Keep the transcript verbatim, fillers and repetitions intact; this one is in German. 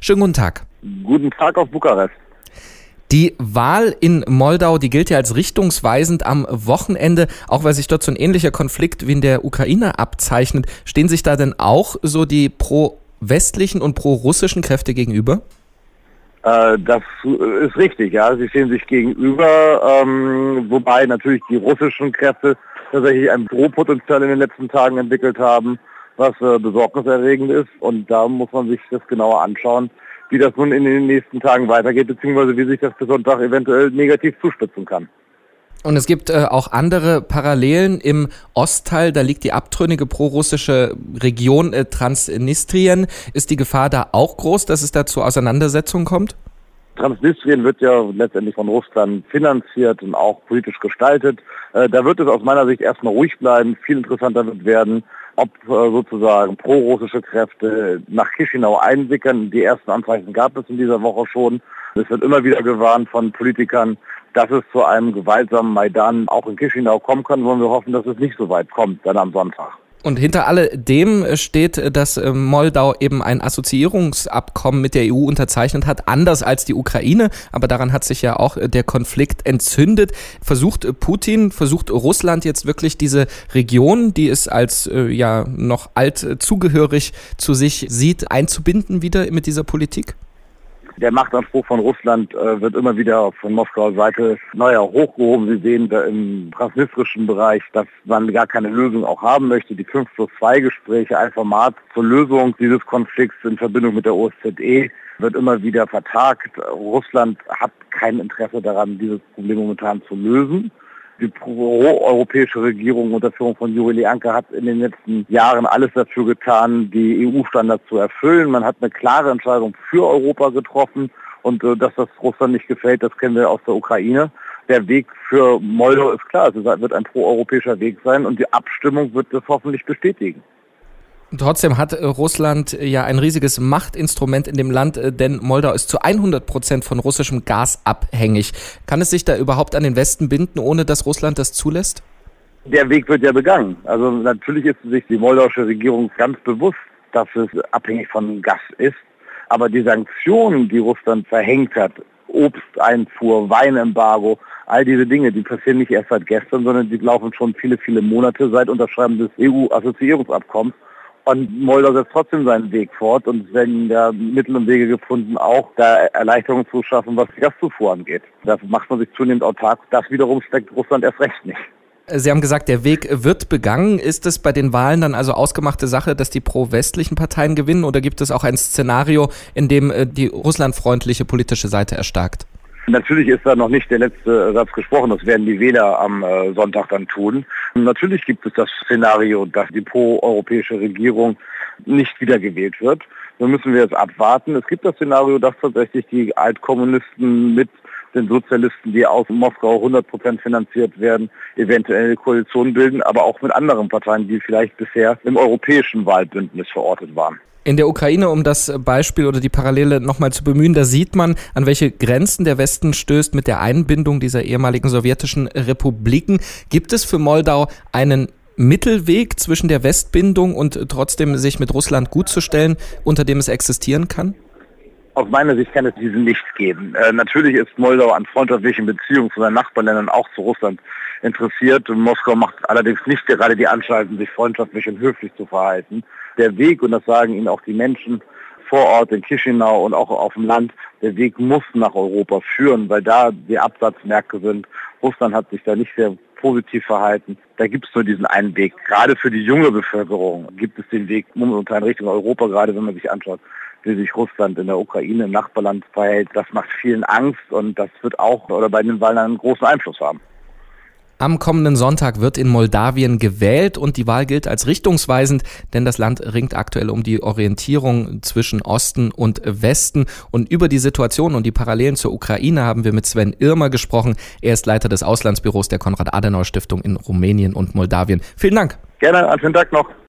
Schönen guten Tag. Guten Tag auf Bukarest. Die Wahl in Moldau, die gilt ja als richtungsweisend am Wochenende, auch weil sich dort so ein ähnlicher Konflikt wie in der Ukraine abzeichnet. Stehen sich da denn auch so die pro-westlichen und pro-russischen Kräfte gegenüber? Äh, das ist richtig, ja. Sie stehen sich gegenüber, ähm, wobei natürlich die russischen Kräfte tatsächlich ein Drohpotenzial in den letzten Tagen entwickelt haben, was äh, besorgniserregend ist. Und da muss man sich das genauer anschauen, wie das nun in den nächsten Tagen weitergeht, beziehungsweise wie sich das bis Sonntag eventuell negativ zuspitzen kann. Und es gibt äh, auch andere Parallelen im Ostteil, da liegt die abtrünnige prorussische Region äh, Transnistrien. Ist die Gefahr da auch groß, dass es da zu Auseinandersetzungen kommt? Transnistrien wird ja letztendlich von Russland finanziert und auch politisch gestaltet. Äh, da wird es aus meiner Sicht erstmal ruhig bleiben. Viel interessanter wird werden, ob äh, sozusagen pro-russische Kräfte nach Chișinău einsickern. Die ersten Anzeichen gab es in dieser Woche schon. Es wird immer wieder gewarnt von Politikern, dass es zu einem gewaltsamen Maidan auch in Chișinău kommen kann. Wollen wir hoffen, dass es nicht so weit kommt, dann am Sonntag. Und hinter alledem steht, dass Moldau eben ein Assoziierungsabkommen mit der E U unterzeichnet hat, anders als die Ukraine. Aber daran hat sich ja auch der Konflikt entzündet. Versucht Putin, versucht Russland jetzt wirklich diese Region, die es als äh, ja noch alt zugehörig zu sich sieht, einzubinden wieder mit dieser Politik? Der Machtanspruch von Russland äh, wird immer wieder von Moskauer Seite neuer hochgehoben. Sie sehen da im transnistrischen Bereich, dass man gar keine Lösung auch haben möchte. Die fünf plus zwei Gespräche, ein Format zur Lösung dieses Konflikts in Verbindung mit der O S Z E, wird immer wieder vertagt. Russland hat kein Interesse daran, dieses Problem momentan zu lösen. Die pro-europäische Regierung unter Führung von Iurie Leancă hat in den letzten Jahren alles dafür getan, die E U-Standards zu erfüllen. Man hat eine klare Entscheidung für Europa getroffen und äh, dass das Russland nicht gefällt, das kennen wir aus der Ukraine. Der Weg für Moldau ist klar, es wird ein pro-europäischer Weg sein und die Abstimmung wird das hoffentlich bestätigen. Trotzdem hat Russland ja ein riesiges Machtinstrument in dem Land, denn Moldau ist zu hundert Prozent von russischem Gas abhängig. Kann es sich da überhaupt an den Westen binden, ohne dass Russland das zulässt? Der Weg wird ja begangen. Also natürlich ist sich die moldauische Regierung ganz bewusst, dass es abhängig von Gas ist. Aber die Sanktionen, die Russland verhängt hat, Obsteinfuhr, Weinembargo, all diese Dinge, die passieren nicht erst seit gestern, sondern die laufen schon viele, viele Monate seit Unterschreiben des E U-Assoziierungsabkommens. Und Moldau setzt trotzdem seinen Weg fort und es werden ja Mittel und Wege gefunden, auch da Erleichterungen zu schaffen, was die Gaszufuhr angeht. Da macht man sich zunehmend autark. Das wiederum steckt Russland erst recht nicht. Sie haben gesagt, der Weg wird begangen. Ist es bei den Wahlen dann also ausgemachte Sache, dass die pro-westlichen Parteien gewinnen, oder gibt es auch ein Szenario, in dem die russlandfreundliche politische Seite erstarkt? Natürlich ist da noch nicht der letzte Satz gesprochen, das werden die Wähler am äh, Sonntag dann tun. Und natürlich gibt es das Szenario, dass die pro-europäische Regierung nicht wiedergewählt wird. Da müssen wir jetzt abwarten. Es gibt das Szenario, dass tatsächlich die Altkommunisten mit den Sozialisten, die aus Moskau hundert Prozent finanziert werden, eventuell eine Koalition bilden, aber auch mit anderen Parteien, die vielleicht bisher im europäischen Wahlbündnis verortet waren. In der Ukraine, um das Beispiel oder die Parallele nochmal zu bemühen, da sieht man, an welche Grenzen der Westen stößt mit der Einbindung dieser ehemaligen sowjetischen Republiken. Gibt es für Moldau einen Mittelweg zwischen der Westbindung und trotzdem sich mit Russland gut zu stellen, unter dem es existieren kann? Aus meiner Sicht kann es diesen nicht geben. Äh, natürlich ist Moldau an freundschaftlichen Beziehungen zu seinen Nachbarländern, auch zu Russland, interessiert. Und Moskau macht allerdings nicht gerade die Anstalten, sich freundschaftlich und höflich zu verhalten. Der Weg, und das sagen Ihnen auch die Menschen vor Ort in Chișinău und auch auf dem Land, der Weg muss nach Europa führen, weil da die Absatzmärkte sind. Russland hat sich da nicht sehr positiv verhalten. Da gibt es nur diesen einen Weg. Gerade für die junge Bevölkerung gibt es den Weg momentan Richtung Europa, gerade wenn man sich anschaut, wie sich Russland in der Ukraine, im Nachbarland verhält. Das macht vielen Angst und das wird auch oder bei den Wahlen einen großen Einfluss haben. Am kommenden Sonntag wird in Moldawien gewählt und die Wahl gilt als richtungsweisend, denn das Land ringt aktuell um die Orientierung zwischen Osten und Westen. Und über die Situation und die Parallelen zur Ukraine haben wir mit Sven Irmer gesprochen. Er ist Leiter des Auslandsbüros der Konrad-Adenauer-Stiftung in Rumänien und Moldawien. Vielen Dank. Gerne, einen schönen Tag noch.